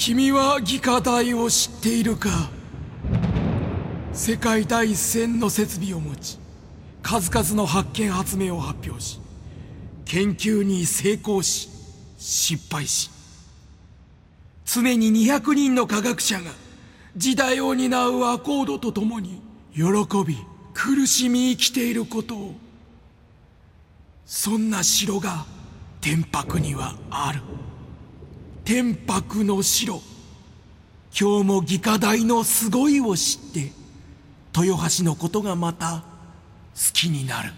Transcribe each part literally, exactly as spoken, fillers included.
君は技科大を知っているか。世界第一線の設備を持ち、数々の発見発明を発表し、研究に成功し失敗し、常ににひゃくにんの科学者が時代を担うアコードとともに喜び苦しみ生きていることを。そんな城が天白にはある。天白の城。今日も技科大のすごいを知って豊橋のことがまた好きになる。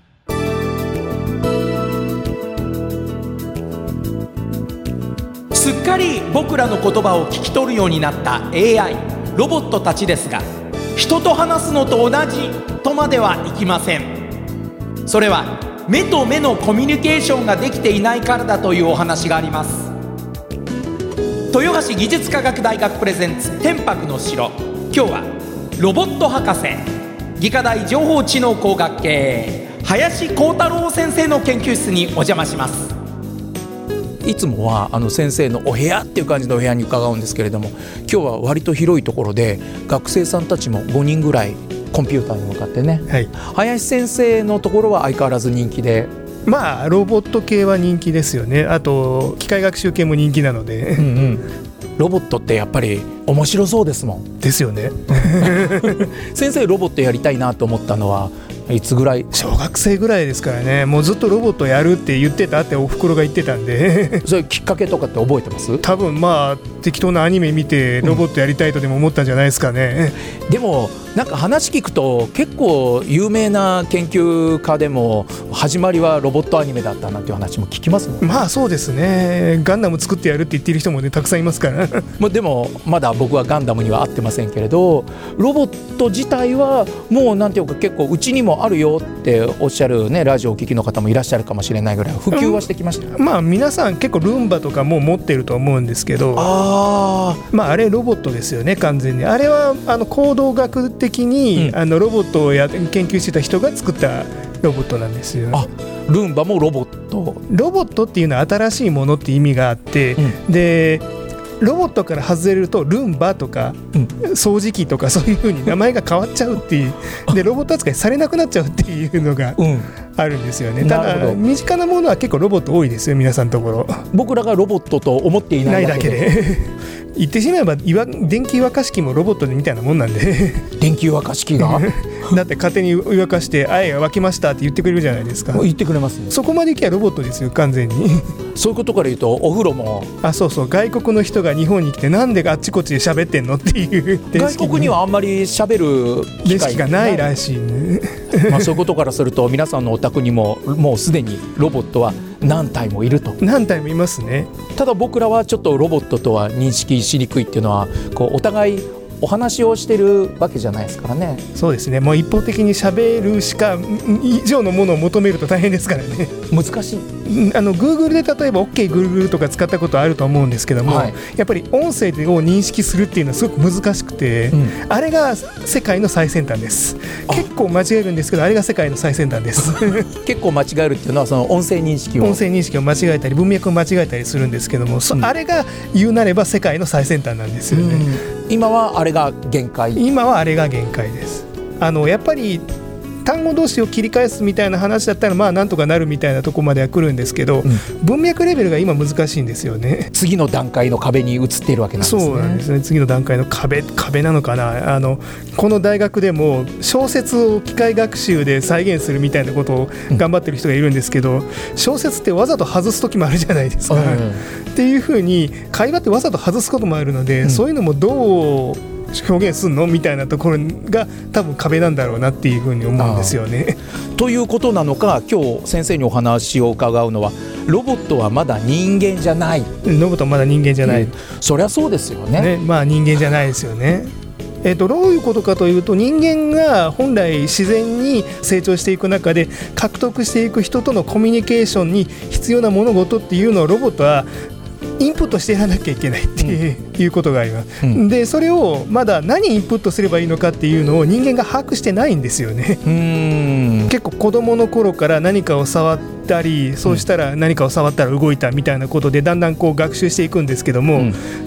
すっかり僕らの言葉を聞き取るようになった エーアイ ロボットたちですが、人と話すのと同じとまではいきません。それは目と目のコミュニケーションができていないからだというお話があります。豊橋技術科学大学プレゼンツ天白の城。今日はロボット博士、技科大情報知能工学系林光太郎先生の研究室にお邪魔します。いつもはあの先生のお部屋っていう感じのお部屋に伺うんですけれども、今日は割と広いところで学生さんたちもごにんぐらいコンピューターに向かってね、はい、林先生のところは相変わらず人気で、 まあロボット系は人気ですよね。あと機械学習系も人気なので、うん、うん、 ロボットってやっぱり面白そうですもん。 ですよね先生ロボットやりたいなと思ったのはいつぐらい？ 小学生ぐらいですからね。もうずっとロボットやるって言ってたっておふくろが言ってたんでそれきっかけとかって覚えてます？ 多分まあ適当なアニメ見てロボットやりたいとでも思ったんじゃないですかね、 うん、でもなんか話聞くと結構有名な研究家でも始まりはロボットアニメだったなんていう話も聞きますもんね。 まあそうですね。ガンダム作ってやるって言ってる人もねたくさんいますからまあでもまだ僕はガンダムには会ってませんけれど、ロボット自体はもうなんていうか結構うちにもあるよっておっしゃるね、ラジオを聞きの方もいらっしゃるかもしれないぐらい普及はしてきました、 うん、まあ皆さん結構ルンバとかも持ってると思うんですけど、あまああれロボットですよね完全に。あれはあの行動学的に、うん、あのロボットをや研究してた人が作ったロボットなんですよ。 あ、ルンバもロボット。 ロボットっていうのは新しいものって意味があって、うん、でロボットから外れるとルンバとか、うん、掃除機とかそういう風に名前が変わっちゃうっていうでロボット扱いされなくなっちゃうっていうのがあるんですよね、うん、ただ身近なものは結構ロボット多いですよ皆さんのところ。 僕らがロボットと思っていないだけで、ないだけで言ってしまえば電気湯沸かし器もロボットみたいなもんなんで電気湯沸かし器がだって勝手に湯沸かしてあえが沸きましたって言ってくれるじゃないですか。 言ってくれますね。 そこまでいけばロボットですよ完全にそういうことから言うとお風呂もあそうそう外国の人が日本に来てなんであっちこっちで喋ってんのっていう外国にはあんまり喋る機会がないらしいねまあそういうことからすると皆さんのお宅にももうすでにロボットは何体もいると。 何体もいますね。 ただ僕らはちょっとロボットとは認識しにくいっていうのはこうお互いお話をしてるわけじゃないですからね。 そうですね。もう一方的に喋るしか以上のものを求めると大変ですからね。 難しい。 あの Google で例えば OK Google とか使ったことあると思うんですけども、はい、やっぱり音声を認識するっていうのはすごく難しくて、うん、あれが世界の最先端です。結構間違えるんですけどあれが世界の最先端です結構間違えるっていうのはその音声認識を音声認識を間違えたり文脈を間違えたりするんですけども、うん、あれが言うなれば世界の最先端なんですよね、うん、 今はあれが限界。 今はあれが限界です。あのやっぱり単語同士を切り返すみたいな話だったらまあなんとかなるみたいなとこまでは来るんですけど、うん、文脈レベルが今難しいんですよね。 次の段階の壁に移っているわけなんですね。 そうなんですね。次の段階の壁壁なのかな。あのこの大学でも小説を機械学習で再現するみたいなことを頑張ってる人がいるんですけど、うん、小説ってわざと外す時もあるじゃないですか、うん、っていう風に会話ってわざと外すこともあるので、うん、そういうのもどう表現するのみたいなところが多分壁なんだろうなっていうふうに思うんですよね。 ということなのか今日先生にお話を伺うのはロボットはまだ人間じゃない。 ロボットはまだ人間じゃない、うん、 そりゃそうですよ ね, ねまあ人間じゃないですよね。えー、とどういうことかというと人間が本来自然に成長していく中で獲得していく人とのコミュニケーションに必要な物事っていうのをロボットはインプットしてやらなきゃいけないっていう、うん、いうことがあります、うん、でそれをまだ何インプットすればいいのかっていうのを人間が把握してないんですよね。うーん結構子供の頃から何かを触ったりそうしたら何かを触ったら動いたみたいなことでだんだんこう学習していくんですけども、うん、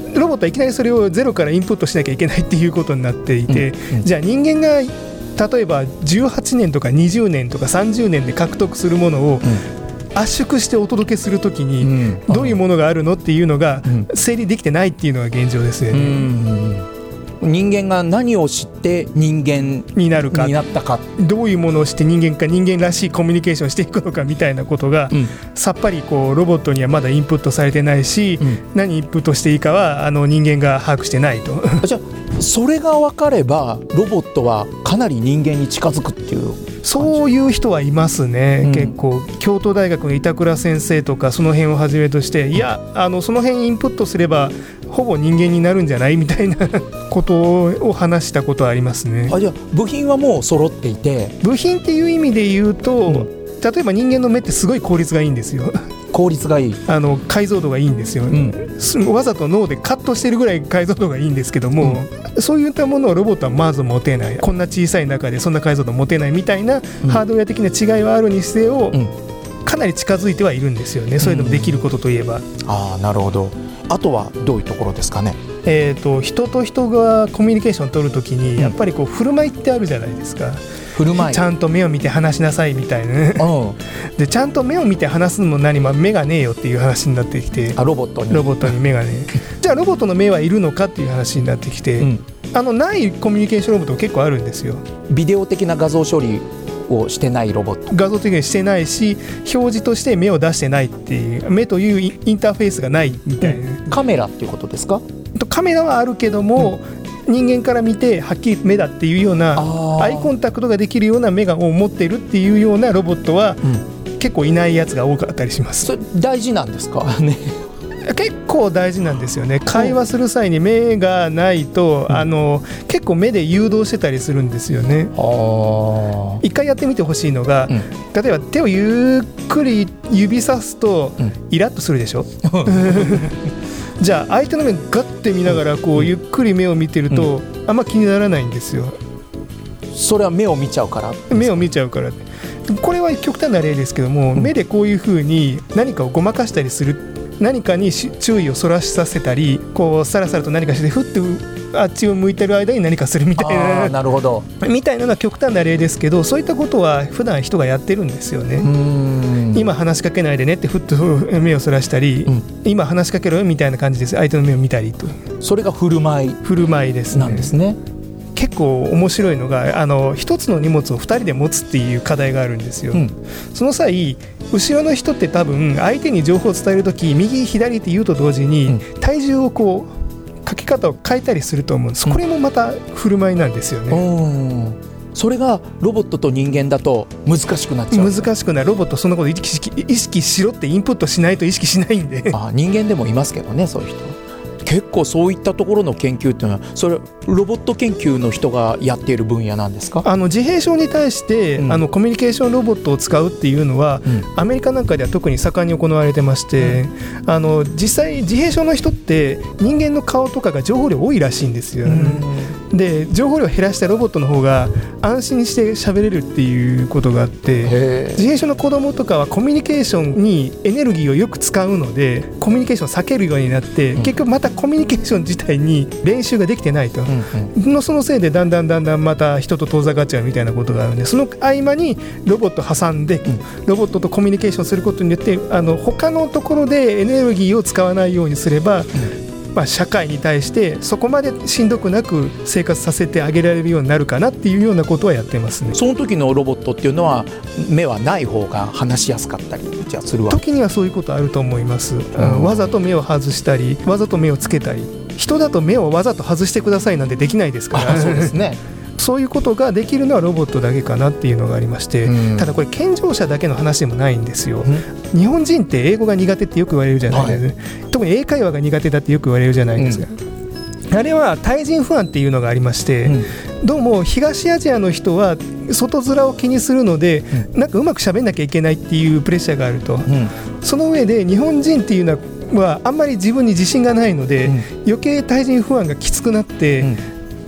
ロボットはいきなりそれをゼロからインプットしなきゃいけないっていうことになっていて、うんうん、じゃあ人間が例えばじゅうはちねんとかにじゅうねんとかさんじゅうねんで獲得するものを、うん圧縮してお届けするときにどういうものがあるのっていうのが整理できてないっていうのが現状ですよね。 うん、人間が何を知って人間になるか、になったか、 どういうものをして人間か人間らしいコミュニケーションをしていくのかみたいなことが、うん、さっぱりこうロボットにはまだインプットされてないし、うん、何インプットしていいかはあの人間が把握してないと。 じゃあそれが分かればロボットはかなり人間に近づくっていうそういう人はいますね、うん、結構京都大学の板倉先生とかその辺をはじめとしていやあのその辺インプットすればほぼ人間になるんじゃないみたいなことを話したことはありますね。 あじゃあ部品はもう揃っていて部品っていう意味で言うと、うん、例えば人間の目ってすごい効率がいいんですよ。 効率がいいあの解像度がいいんですよ、うん、わざと脳でカットしてるぐらい解像度がいいんですけども、うん、そういったものをロボットはまず持てない。こんな小さい中でそんな解像度持てないみたいな、うん、ハードウェア的な違いはあるにせよ、うん、かなり近づいてはいるんですよね。そういうのもできることといえば、うん、 あなるほど。あとはどういうところですかね。 えーと、人と人がコミュニケーションを取るときにやっぱりこう振る舞いってあるじゃないですか。 振る舞いちゃんと目を見て話しなさいみたいなね。でちゃんと目を見て話すのも何も目がねえよっていう話になってきて、 あロボットにロボットに目がねえじゃあロボットの目はいるのかっていう話になってきて、うん、あのないコミュニケーションロボット結構あるんですよ。 ビデオ的な画像処理をしてないロボット画像的にしてないし表示として目を出してないっていう目というインターフェースがないみたいな、 うん、カメラっていうことですか。 カメラはあるけども、うん、人間から見てはっきり目だっていうようなアイコンタクトができるような目を持ってるっていうようなロボットは、うん、結構いないやつが多かったりします。 それ大事なんですかね。 結構大事なんですよね。会話する際に目がないと、うん、あの結構目で誘導してたりするんですよね。あ一回やってみてほしいのが、うん、例えば手をゆっくり指さすと、うん、イラッとするでしょじゃあ相手の目ガッて見ながらこうゆっくり目を見てると、うん、あんま気にならないんですよ。 それは目を見ちゃうから目を見ちゃうから。これは極端な例ですけども、うん、目でこういう風に何かをごまかしたりする、何かに注意をそらしさせたり、こうさらさらと何かしてふってあっちを向いてる間に何かするみたいな、 あなるほどみたいなのは極端な例ですけど、そういったことは普段人がやってるんですよね。うーん今話しかけないでねってふっと目をそらしたり、うん、今話しかけろよみたいな感じです。相手の目を見たりと、 それが振る舞い振る舞いですね。 なんですね。 結構面白いのがあの一つの荷物をふたりで持つっていう課題があるんですよ、うん、その際後ろの人って多分相手に情報を伝えるとき右左って言うと同時に、うん、体重をこうかけ方を変えたりすると思うんです、うん、これもまた振る舞いなんですよね。 それがロボットと人間だと難しくなっちゃう。 難しくない。ロボットそんなこと意識、意識しろってインプットしないと意識しないんであ人間でもいますけどね、そういう人。結構そういったところの研究っていうのはそれロボット研究の人がやっている分野なんですか。 あの自閉症に対して、うん、あのコミュニケーションロボットを使うっていうのは、うん、アメリカなんかでは特に盛んに行われてまして、うん、あの実際自閉症の人って人間の顔とかが情報量多いらしいんですよ、うん、で情報量を減らしたロボットの方が安心して喋れるっていうことがあって、自閉症の子供とかはコミュニケーションにエネルギーをよく使うのでコミュニケーションを避けるようになって、うん、結局またコミュニケーション自体に練習ができてないと、うんうん、のそのせいでだんだんだんだんまた人と遠ざかっちゃうみたいなことがあるので、その合間にロボット挟んで、うん、ロボットとコミュニケーションすることによってあの他のところでエネルギーを使わないようにすれば、うんまあ、社会に対してそこまでしんどくなく生活させてあげられるようになるかなっていうようなことはやってますね。 その時のロボットっていうのは目はない方が話しやすかったりじゃするわけ。 時にはそういうことあると思います、うん、わざと目を外したりわざと目をつけたり。人だと目をわざと外してくださいなんてできないですからそうですねそういうことができるのはロボットだけかなっていうのがありまして、うん、ただこれ健常者だけの話でもないんですよ、うん、日本人って英語が苦手ってよく言われるじゃないですか、はい、特に英会話が苦手だってよく言われるじゃないですか、うん、あれは対人不安っていうのがありまして、うん、どうも東アジアの人は外面を気にするので、うん、なんかうまく喋んなきゃいけないっていうプレッシャーがあると、うん、その上で日本人っていうのははあんまり自分に自信がないので、うん、余計対人不安がきつくなって、うん、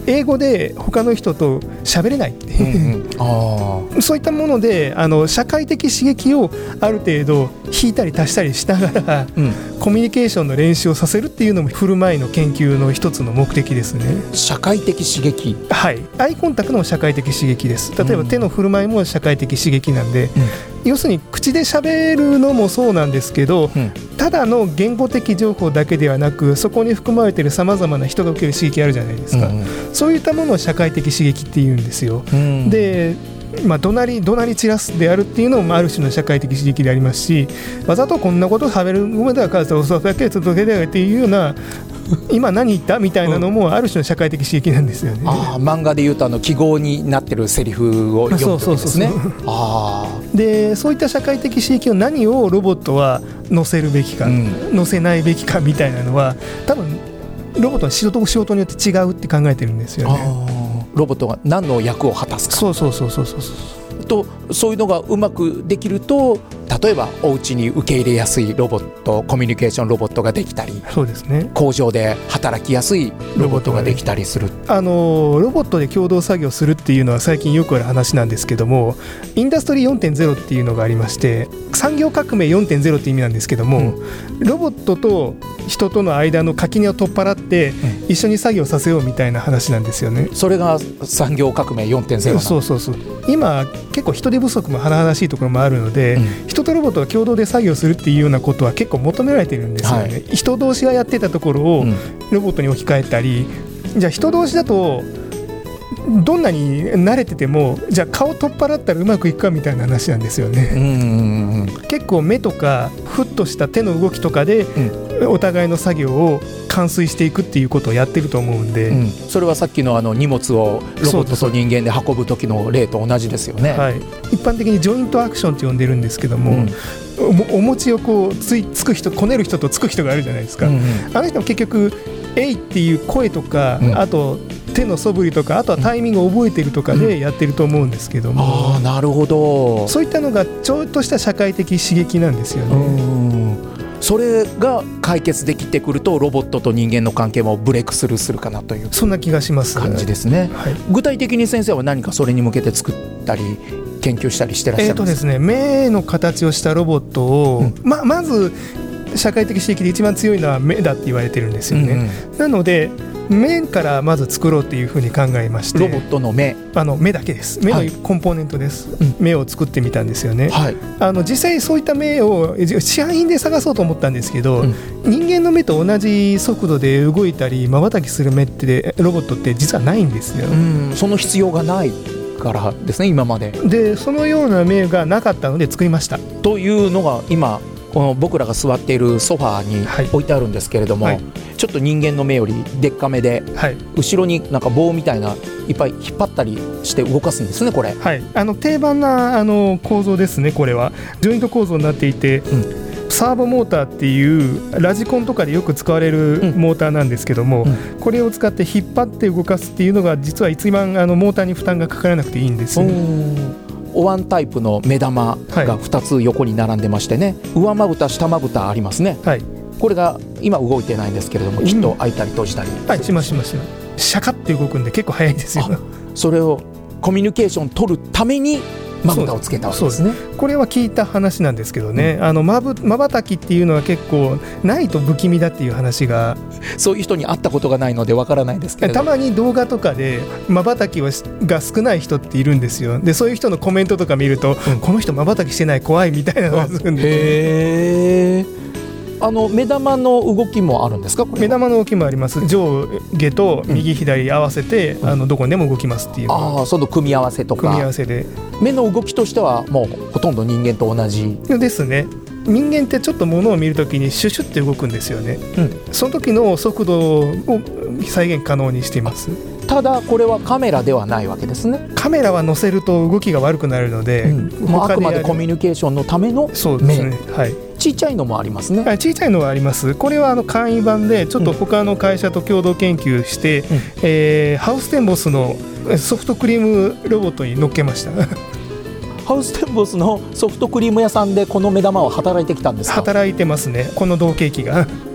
英語で他の人と喋れないっていう、うんうん、あそういったものであの社会的刺激をある程度引いたり足したりしながら、うん、コミュニケーションの練習をさせるっていうのも振る舞いの研究の一つの目的ですね。 社会的刺激、 はい、アイコンタクトも社会的刺激です。例えば手の振る舞いも社会的刺激なんで、うん、要するに口で喋るのもそうなんですけど、うん、ただの言語的情報だけではなくそこに含まれているさまざまな人が受ける刺激あるじゃないですか、うんうん、そういったものを社会的刺激っていうんですよ、うん、でまあ、怒鳴り怒鳴り散らすであるっていうのもある種の社会的刺激でありますし、わざとこんなことを食べるごめんだからおそだけ続けてっていうような今何言ったみたいなのもある種の社会的刺激なんですよね、うん、 あ漫画でいうとあの記号になってるセリフを読むとですね。 でそういった社会的刺激を何をロボットは載せるべきか、うん、載せないべきかみたいなのは多分ロボットの仕事、仕事によって違うって考えてるんですよね。 ロボットが何の役を果たすか、 そうそうそうそうそうとそういうのがうまくできると、例えばお家に受け入れやすいロボット、コミュニケーションロボットができたり、 そうですね、 工場で働きやすいロボットができたりする。 あのロボットで共同作業するっていうのは最近よくある話なんですけども、インダストリー よんてんゼロ っていうのがありまして、産業革命 よんてんゼロ って意味なんですけども、うん、ロボットと人との間の垣根を取っ払って一緒に作業させようみたいな話なんですよね。 それが産業革命 よんてんゼロ なの。 そうそうそう。今結構人手不足も甚だしいところもあるので、うん、人とロボットが共同で作業するっていうようなことは結構求められてるんですよね、はい、人同士がやってたところをロボットに置き換えたり、うん、じゃあ人同士だとどんなに慣れててもじゃあ顔取っ払ったらうまくいくかみたいな話なんですよね。うんうんうん、結構目とかふっとした手の動きとかで、うん、お互いの作業を完遂していくっていうことをやってると思うんで、うん、それはさっき の, あの荷物をロボットと人間で運ぶ時の例と同じですよね。 はい、一般的にジョイントアクションって呼んでるんですけども、うんお, お餅をこう つ, いつく人こねる人とつく人があるじゃないですか、うんうん、あの人も結局えいっていう声とか、うん、あと手の素振りとか、あとはタイミングを覚えてるとかでやってると思うんですけども、 うん、あなるほど。 そういったのがちょっとした社会的刺激なんですよね。うんそれが解決できてくるとロボットと人間の関係もブレイクスルーするかなというそんな気がします感じですね、はい、具体的に先生は何かそれに向けて作ったり研究したりしてらっしゃいますか？ えーとですね、目の形をしたロボットを、うんま、まず社会的刺激で一番強いのは目だって言われてるんですよね、うんうん、なので目からまず作ろうっていうふうに考えまして、 ロボットの目あの目だけです。目のコンポーネントです、はい、目を作ってみたんですよね、はい、あの実際そういった目を市販品で探そうと思ったんですけど、うん、人間の目と同じ速度で動いたり瞬きする目ってロボットって実はないんですよ。 うんその必要がないからですね今までで。そのような目がなかったので作りましたというのが今この僕らが座っているソファーに置いてあるんですけれども、はいはい、ちょっと人間の目よりでっかめで、はい、後ろになんか棒みたいないっぱい引っ張ったりして動かすんですねこれ、 はい、あの定番なあの構造ですね。これはジョイント構造になっていて、うんサーボモーターっていうラジコンとかでよく使われるモーターなんですけども、うん、これを使って引っ張って動かすっていうのが実は一番あのモーターに負担がかからなくていいんですよね。 お椀タイプの目玉がふたつ横に並んでましてね、はい、上まぶた下まぶたありますね、はい、これが今動いてないんですけれども、きっと開いたり閉じたり、 うん、はいしますしますシャカって動くんで結構早いですよ。 それをコミュニケーション取るためにまぶたをつけたわけですね。 これは聞いた話なんですけどね、うん、あのまぶ瞬きっていうのは結構ないと不気味だっていう話が、 そういう人に会ったことがないのでわからないですけど、 たまに動画とかで瞬きはが少ない人っているんですよ。でそういう人のコメントとか見ると、うん、この人瞬きしてない怖いみたいなのがするんで、 へーあの目玉の動きもあるんですか？これ目玉の動きもあります。上下と右左合わせて、うん、あのどこにでも動きますっていう。 ああその組み合わせとか組み合わせで目の動きとしてはもうほとんど人間と同じですね。人間ってちょっと物を見るときにシュシュって動くんですよね、うん、その時の速度を再現可能にしています。 ただこれはカメラではないわけですね。 カメラは載せると動きが悪くなるので、 うん、もうあくまでコミュニケーションのための目。 そうですね、はい、 ちっちゃいのもありますね。 はい、ちっちゃいのはあります。これはあの簡易版でちょっと他の会社と共同研究して、うんえー、ハウステンボスのソフトクリームロボットに乗っけましたハウステンボスのソフトクリーム屋さんでこの目玉は働いてきたんですか？ 働いてますね、この同型機が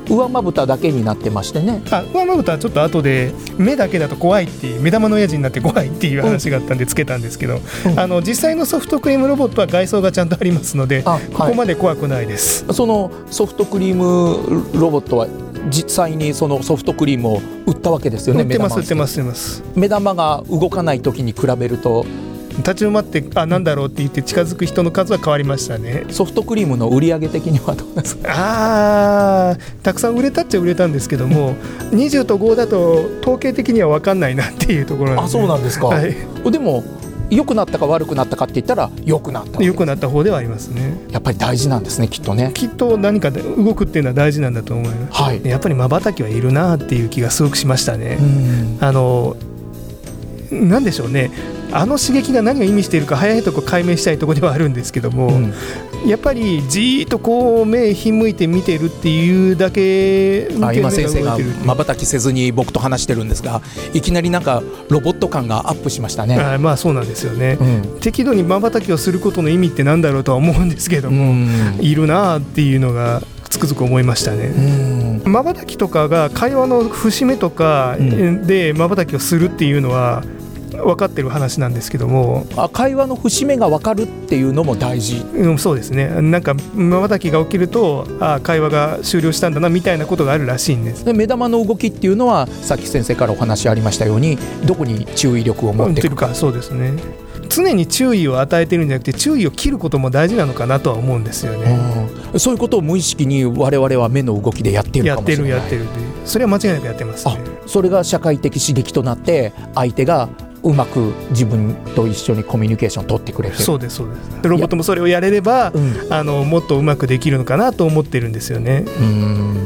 上まぶただけになってましてね。 あ、上まぶたはちょっと後で目だけだと怖いっていう、目玉の親父になって怖いっていう話があったんでつけたんですけど、うん、あの実際のソフトクリームロボットは外装がちゃんとありますので、はい、ここまで怖くないです。 そのソフトクリームロボットは実際にそのソフトクリームを売ったわけですよね。 売ってます売ってます売ってます。 目玉が動かない時に比べると立ち止まってあなんだろうって言って近づく人の数は変わりましたね。 ソフトクリームの売り上げ的にはどうですか？ あー、たくさん売れたっちゃ売れたんですけどもにじゅうとごだと統計的には分かんないなっていうところなんで。 あ、そうなんですか、はい、でも良くなったか悪くなったかって言ったら良くなった良くなった方ではありますね。 やっぱり大事なんですね、きっとね。 きっと何かで動くっていうのは大事なんだと思います、はい、やっぱり瞬きはいるなっていう気がすごくしましたね。うん、あのなんでしょうね、あの刺激が何を意味しているか早いとこ解明したいところではあるんですけども、うん、やっぱりじーっとこう目ひんむいて見てるっていうだけ。 あ、今先生が瞬きせずに僕と話してるんですが、いきなりなんかロボット感がアップしましたね。 あ、まあそうなんですよね、うん、適度に瞬きをすることの意味ってなんだろうとは思うんですけども、うん、いるなっていうのがつくづく思いましたね。瞬きとかが会話の節目とかで瞬きをするっていうのは分かってる話なんですけども、 あ、会話の節目が分かるっていうのも大事、 うん、そうですね。なんか瞬きが起きるとあ会話が終了したんだなみたいなことがあるらしいんです。 で目玉の動きっていうのはさっき先生からお話ありましたようにどこに注意力を持っているか、 そうですね。常に注意を与えてるんじゃなくて注意を切ることも大事なのかなとは思うんですよね。 うん、そういうことを無意識に我々は目の動きでやっているかもしれない。 やってるやってる。それは間違いなくやってますね。 あ、それが社会的刺激となって相手がうまく自分と一緒にコミュニケーションを取ってくれてる。 そうですそうです。ロボットもそれをやれれば、うん、あのもっとうまくできるのかなと思ってるんですよね。うん、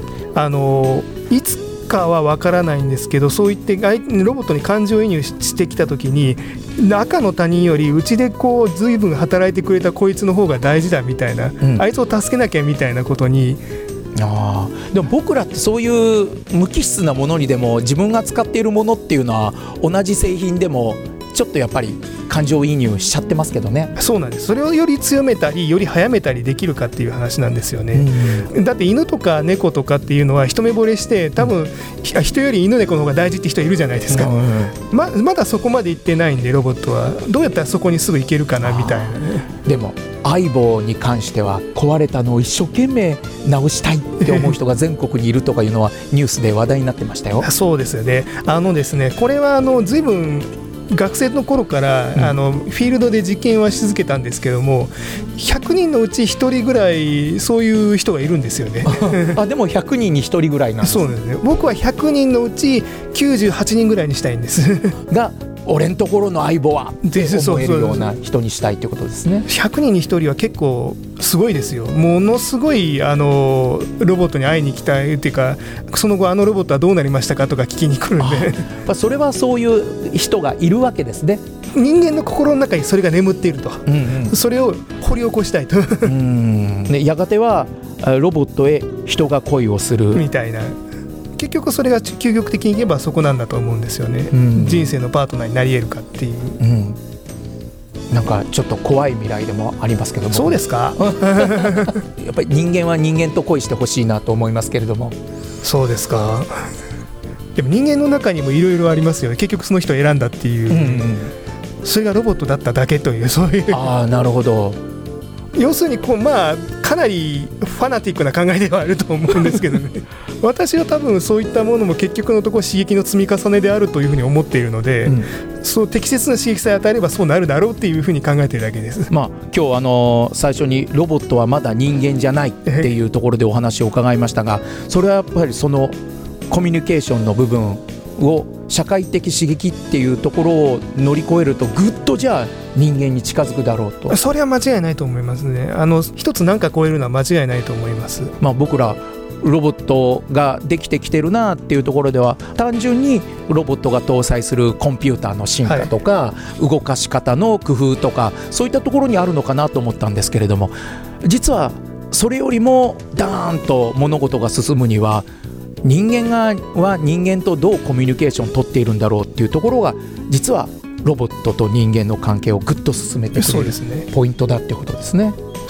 あのいつかは分からないんですけど、そういってロボットに感情移入してきたときに赤の他人よりうちでこう随分働いてくれたこいつの方が大事だみたいな、うん、あいつを助けなきゃみたいなことに。 あでも僕らってそういう無機質なものにでも自分が使っているものっていうのは同じ製品でもちょっとやっぱり感情移入しちゃってますけどね。 そうなんです。それをより強めたりより早めたりできるかっていう話なんですよね。うん、だって犬とか猫とかっていうのは一目惚れして多分、うん、人より犬猫の方が大事って人いるじゃないですか。うん、ま, まだそこまで行ってないんでロボットはどうやったらそこにすぐ行けるかなみたいな、ね。 でも相棒に関しては壊れたのを一生懸命直したいって思う人が全国にいるとかいうのはニュースで話題になってましたよ。 そうですよね。あのですね、これはあの随分学生の頃から、うん、あのフィールドで実験はし続けたんですけどもひゃくにんのうちひとりぐらいそういう人がいるんですよね。 あでもひゃくにんにひとりぐらいなんです。 そうですね。僕はひゃくにんのうちきゅうじゅうはちにんぐらいにしたいんですが俺んところの相棒はって思えるような人にしたいということですね。 ひゃくにんにひとりは結構すごいですよ。ものすごいあのロボットに会いに来たいっていうかその後あのロボットはどうなりましたかとか聞きに来るんでそれはそういう人がいるわけですね。 人間の心の中にそれが眠っていると、うんうん、それを掘り起こしたいとうん、 ね、やがてはロボットへ人が恋をするみたいな。結局それが究極的に言えばそこなんだと思うんですよね。うん、人生のパートナーになり得るかっていう、うん、 なんかちょっと怖い未来でもありますけども。 そうですかやっぱり人間は人間と恋してほしいなと思いますけれども。 そうですか。でも人間の中にもいろいろありますよね。結局その人を選んだっていう、うんうん、それがロボットだっただけというそういう。 ああなるほど。 要するにこう、まあ、かなりファナティックな考えではあると思うんですけどね私は多分そういったものも結局のところ刺激の積み重ねであるというふうに思っているので、うん、そう適切な刺激さえ与えればそうなるだろうっていうふうに考えているだけです。 まあ、今日あの最初にロボットはまだ人間じゃないっていうところでお話を伺いましたがそれはやっぱりそのコミュニケーションの部分を社会的刺激っていうところを乗り越えるとぐっとじゃあ人間に近づくだろうと。 それは間違いないと思いますね。あの一つ何か超えるのは間違いないと思います。 まあ、僕らロボットができてきてるなっていうところでは単純にロボットが搭載するコンピューターの進化とか、はい、動かし方の工夫とかそういったところにあるのかなと思ったんですけれども実はそれよりもダーンと物事が進むには人間がは人間とどうコミュニケーションを取っているんだろうっていうところが実はロボットと人間の関係をぐっと進めてくれるポイントだってことですね。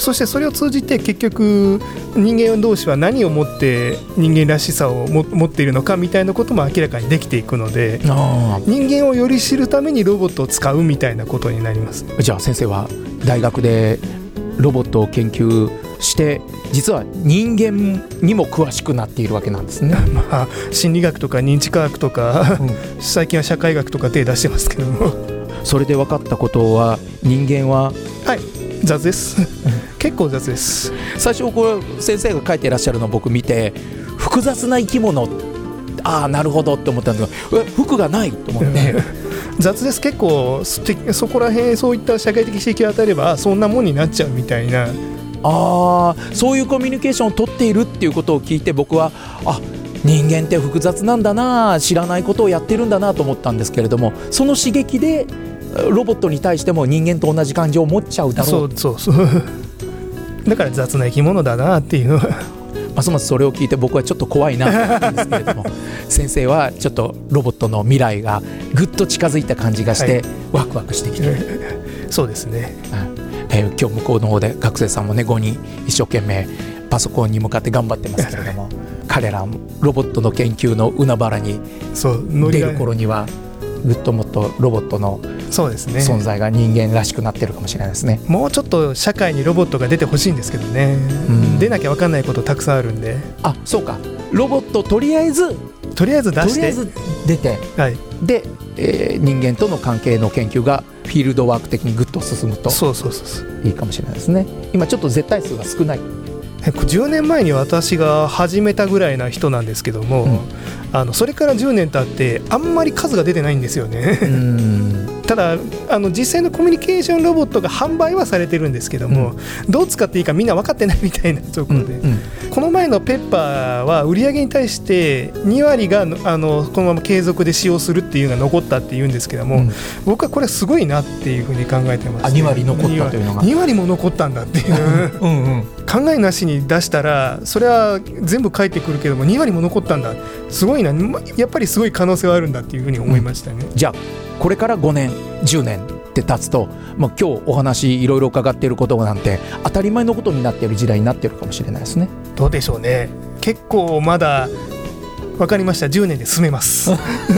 そしてそれを通じて結局人間同士は何をもって人間らしさをも持っているのかみたいなことも明らかにできていくので、人間をより知るためにロボットを使うみたいなことになります。 じゃあ先生は大学でロボットを研究して実は人間にも詳しくなっているわけなんですね。 まあ、心理学とか認知科学とか、うん、最近は社会学とか手出してますけども、 それで分かったことは人間ははい雑です結構雑です。 最初これ先生が書いていらっしゃるのを僕見て複雑な生き物、ああなるほどって思ったんですが、服がないと思って雑です。結構そこら辺そういった社会的刺激を与えればそんなもんになっちゃうみたいな、 あそういうコミュニケーションを取っているっていうことを聞いて、僕はあ人間って複雑なんだな、知らないことをやってるんだなと思ったんですけれども、その刺激でロボットに対しても人間と同じ感情を持っちゃうだろう。 そうそうそうだから雑な生き物だなっていうのはますますそれを聞いて僕はちょっと怖いなと思ったんですけれども先生はちょっとロボットの未来がぐっと近づいた感じがして、はい、ワクワクしてきてそうですね、 えー、今日向こうの方で学生さんもねごにん一生懸命パソコンに向かって頑張ってますけれども彼らロボットの研究の海原に出る頃にはぐっともっとロボットの存在が人間らしくなってるかもしれないですね。 もうちょっと社会にロボットが出てほしいんですけどね、うん、出なきゃ分かんないことたくさんあるんで。 あ、そうか、ロボットとりあえずとりあえず出してとりあえず出て、はい、で、えー、人間との関係の研究がフィールドワーク的にぐっと進むとそうそうそうそういいかもしれないですね。今ちょっと絶対数が少ない。 じゅうねんまえに私が始めたぐらいな人なんですけども、うん、あのそれからじゅうねん経ってあんまり数が出てないんですよねうんただあの実際のコミュニケーションロボットが販売はされてるんですけども、うん、どう使っていいかみんな分かってないみたいなところで、うんうん、この前のペッパーは売り上げに対してにわりがあのこのまま継続で使用するっていうのが残ったっていうんですけども、うん、僕はこれすごいなっていうふうに考えてます、ね、 あにわり残ったというのがにわりも残ったんだっていううん、うん、考えなしに出したらそれは全部返ってくるけどもにわりも残ったんだ、すごいな、やっぱりすごい可能性はあるんだっていうふうに思いましたね、 うん、じゃあこれからごねんじゅうねんって経つと、まあ、今日お話いろいろ伺っていることなんて当たり前のことになっている時代になっているかもしれないですね。 どうでしょうね。結構まだ分かりました、じゅうねんで進めます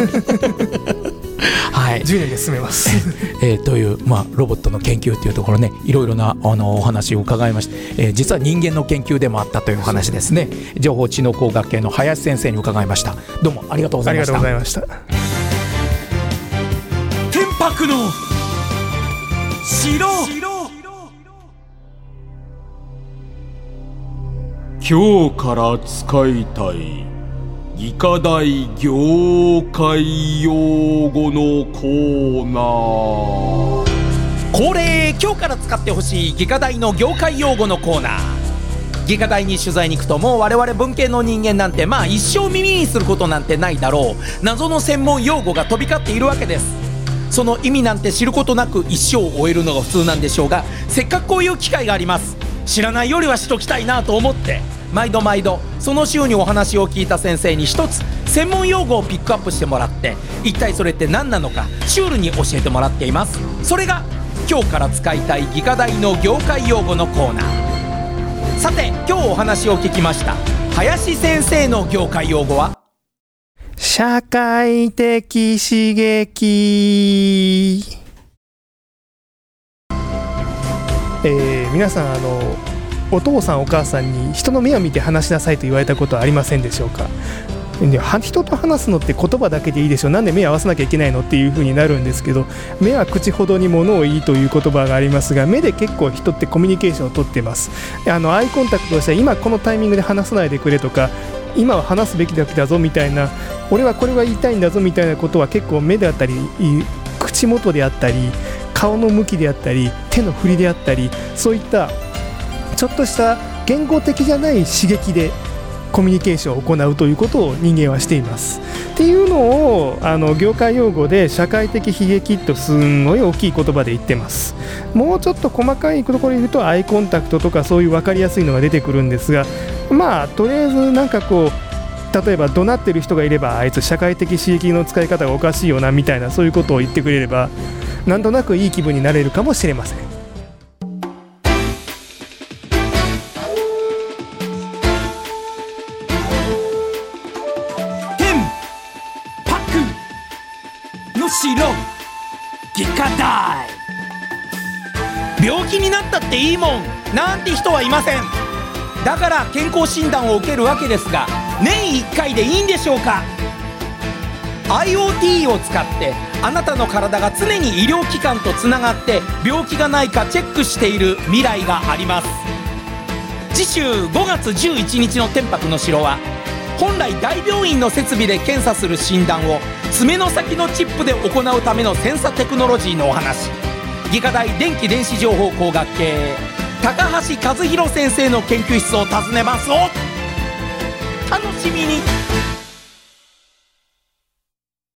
はい、じゅうねんで進めます、 えー、という、まあ、ロボットの研究というところね、いろいろなあのお話を伺いまして、えー、実は人間の研究でもあったという話ですね。情報知能工学系の林先生に伺いました。どうもありがとうございました。 ありがとうございました。 天白の城。今日から使いたい技科大業界用語のコーナー。 恒例、今日から使ってほしい技科大の業界用語のコーナー。技科大に取材に行くと、もう我々文系の人間なんてまあ一生耳にすることなんてないだろう謎の専門用語が飛び交っているわけです。その意味なんて知ることなく一生を終えるのが普通なんでしょうが、せっかくこういう機会があります。知らないよりはしときたいなと思って毎度毎度その週にお話を聞いた先生に一つ専門用語をピックアップしてもらって、一体それって何なのかシュールに教えてもらっています。それが今日から使いたい技科大の業界用語のコーナー。さて今日お話を聞きました林先生の業界用語は社会的刺激。えー、皆さんあのお父さんお母さんに人の目を見て話しなさいと言われたことはありませんでしょうか。人と話すのって言葉だけでいいでしょ、なんで目を合わせなきゃいけないのっていう風になるんですけど、目は口ほどに物を言いという言葉がありますが、目で結構人ってコミュニケーションを取っています。あのアイコンタクトをして今このタイミングで話さないでくれとか、今は話すべきだぞみたいな、俺はこれは言いたいんだぞみたいなことは結構目であったり口元であったり顔の向きであったり手の振りであったり、そういったちょっとした言語的じゃない刺激でコミュニケーションを行うということを人間はしていますっていうのをあの業界用語で社会的悲劇とすんごい大きい言葉で言ってます。もうちょっと細かいところで言うとアイコンタクトとかそういう分かりやすいのが出てくるんですが、まあとりあえずなんかこう例えば怒鳴ってる人がいればあいつ社会的刺激の使い方がおかしいよなみたいな、そういうことを言ってくれればなんとなくいい気分になれるかもしれません。 しろ外科大。 病気になったっていいもんなんて人はいません。だから健康診断を受けるわけですが、年いっかいでいいんでしょうか。 アイオーティー を使ってあなたの体が常に医療機関とつながって病気がないかチェックしている未来があります。次週ごがつじゅういちにちの天白の城は、本来大病院の設備で検査する診断を爪の先のチップで行うためのセンサテクノロジーのお話。外科大電気電子情報工学系高橋和弘先生の研究室を訪ねます。お楽しみに。